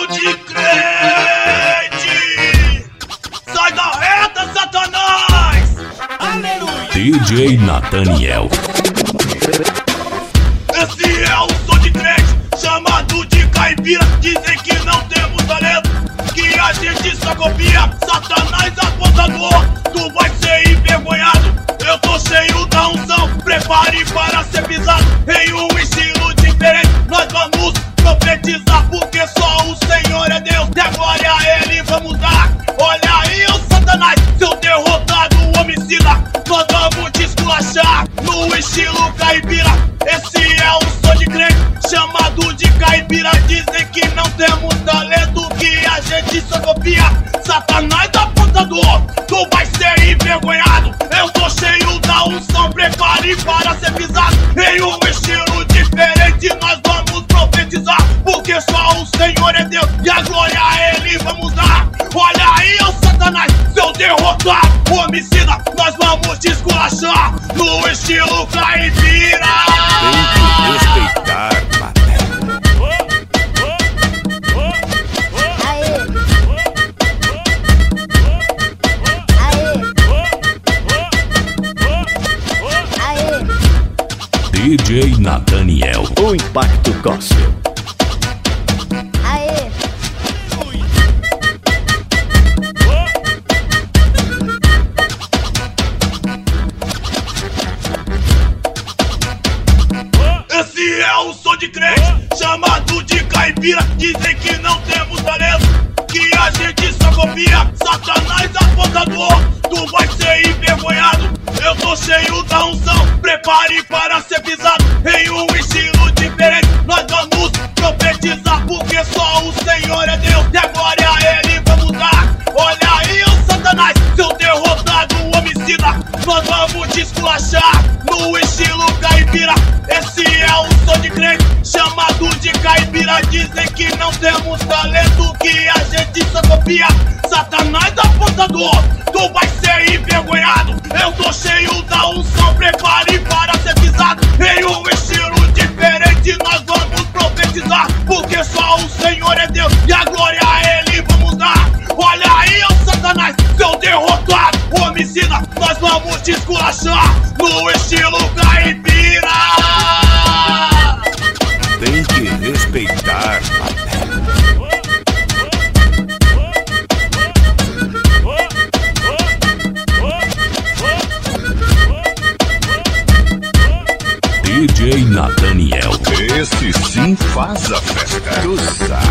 de crente! Sai da reta, Satanás! Aleluia! DJ Nathaniel. Esse é o som de crente, chamado de caipira. Dizem que não temos talento, que a gente só copia. Satanás apontador, tu vai ser envergonhado. Eu tô cheio da unção, prepare para ser pisado. Em um estilo diferente, nós vamos profetizar, porque só o Senhor é Deus, e a glória a Ele vamos dar. Olha aí o Satanás, seu derrotado homicida. Nós vamos te esculachar no estilo caipira. Esse é o som de crente, chamado de caipira. Dizem que não temos talento, que a gente só copia. Satanás apontador, tu vai ser envergonhado. Eu tô cheio da unção, prepare para ser pisado. Em um estilo diferente nós vamos profetizar, porque só o Senhor é Deus, e a glória a Ele vamos dar. Olha aí o Satanás, seu derrotado homicida. Nós vamos te esculachar no estilo caipira. Tem que respeitar, DJ Nathaniel. O Impacto Gospel. Aê! Esse é o som de crente, chamado de caipira. Dizem que não temos talento, que a gente só copia. Satanás apontador, tu vai ser envergonhado. Eu tô cheio da unção, prepare para ser pisado. Em um estilo diferente nós vamos profetizar, porque só o Senhor é Deus, e a glória a Ele vamos dar. Olha aí o Satanás, seu derrotado homicida. Nós vamos te esculachar no estilo caipira. Esse é o som de crente, chamado de caipira. Dizem que não temos talento, que a gente só copia. Satanás apontador, tu vai ser envergonhado. Eu tô cheio da unção, prepare para ser pisado. Em um estilo diferente nós vamos profetizar, porque só o Senhor é Deus, e a glória a Ele vamos dar. Olha aí o Satanás, seu derrotado homicida. Nós vamos te esculachar no estilo caipira. Tem que respeitar, DJ Nathaniel. Esse sim faz a festa. Tu sabe.